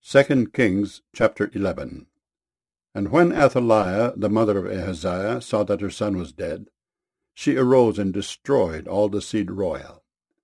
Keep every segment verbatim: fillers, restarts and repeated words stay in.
Second Kings chapter eleven. And when Athaliah, the mother of Ahaziah, saw that her son was dead, she arose and destroyed all the seed royal.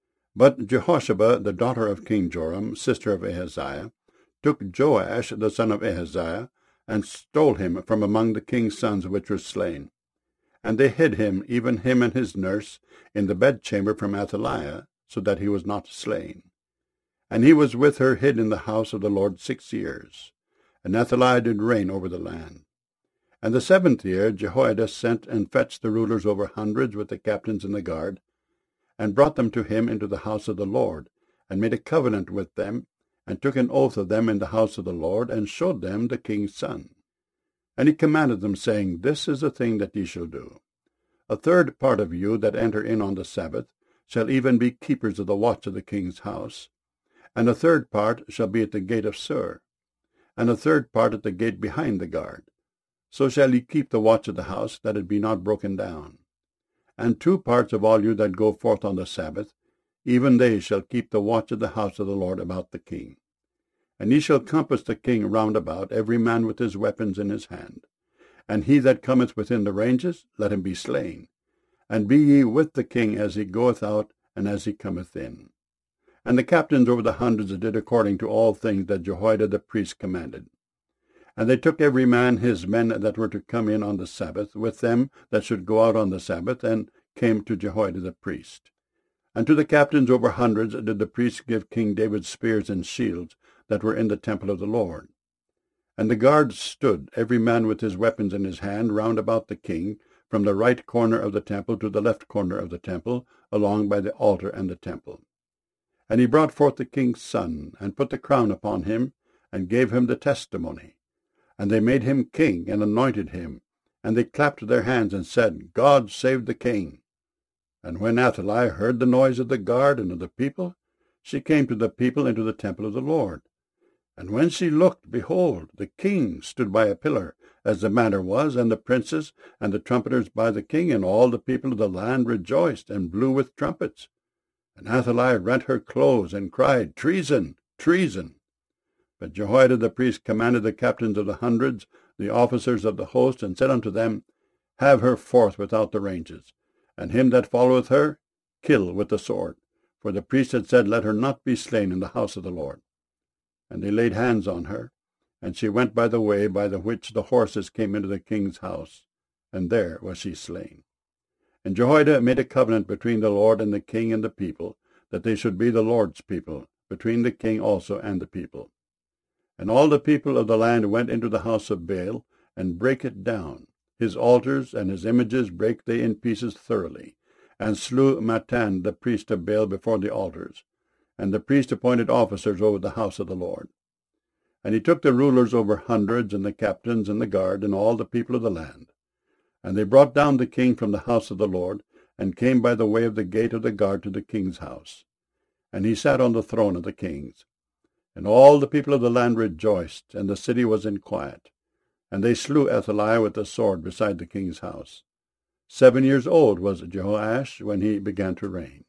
But Jehosheba, the daughter of King Joram, sister of Ahaziah, took Joash the son of Ahaziah, and stole him from among the king's sons which were slain. And they hid him, even him and his nurse, in the bedchamber from Athaliah, so that he was not slain. And he was with her hid in the house of the Lord six years. And Athaliah did reign over the land. And the seventh year Jehoiada sent and fetched the rulers over hundreds with the captains and the guard, and brought them to him into the house of the Lord, and made a covenant with them, and took an oath of them in the house of the Lord, and showed them the king's son. And he commanded them, saying, This is the thing that ye shall do. A third part of you that enter in on the Sabbath shall even be keepers of the watch of the king's house, and a third part shall be at the gate of Sur, and a third part at the gate behind the guard. So shall ye keep the watch of the house, that it be not broken down. And two parts of all you that go forth on the Sabbath, even they shall keep the watch of the house of the Lord about the king. And ye shall compass the king round about, every man with his weapons in his hand. And he that cometh within the ranges, let him be slain. And be ye with the king as he goeth out, and as he cometh in. And the captains over the hundreds did according to all things that Jehoiada the priest commanded. And they took every man his men that were to come in on the Sabbath, with them that should go out on the Sabbath, and came to Jehoiada the priest. And to the captains over hundreds did the priests give King David spears and shields that were in the temple of the Lord. And the guards stood, every man with his weapons in his hand, round about the king, from the right corner of the temple to the left corner of the temple, along by the altar and the temple. And he brought forth the king's son, and put the crown upon him, and gave him the testimony. And they made him king, and anointed him. And they clapped their hands, and said, God save the king. And when Athaliah heard the noise of the guard and of the people, she came to the people into the temple of the Lord. And when she looked, behold, the king stood by a pillar, as the manner was, and the princes and the trumpeters by the king, and all the people of the land rejoiced, and blew with trumpets. And Athaliah rent her clothes, and cried, Treason! Treason! But Jehoiada the priest commanded the captains of the hundreds, the officers of the host, and said unto them, Have her forth without the ranges, and him that followeth her, kill with the sword. For the priest had said, Let her not be slain in the house of the Lord. And they laid hands on her, and she went by the way by the which the horses came into the king's house, and there was she slain. And Jehoiada made a covenant between the Lord and the king and the people, that they should be the Lord's people, between the king also and the people. And all the people of the land went into the house of Baal, and brake it down. His altars and his images brake they in pieces thoroughly, and slew Mattan the priest of Baal before the altars. And the priest appointed officers over the house of the Lord. And he took the rulers over hundreds, and the captains, and the guard, and all the people of the land. And they brought down the king from the house of the Lord, and came by the way of the gate of the guard to the king's house. And he sat on the throne of the kings. And all the people of the land rejoiced, and the city was in quiet. And they slew Athaliah with the sword beside the king's house. Seven years old was Jehoash when he began to reign.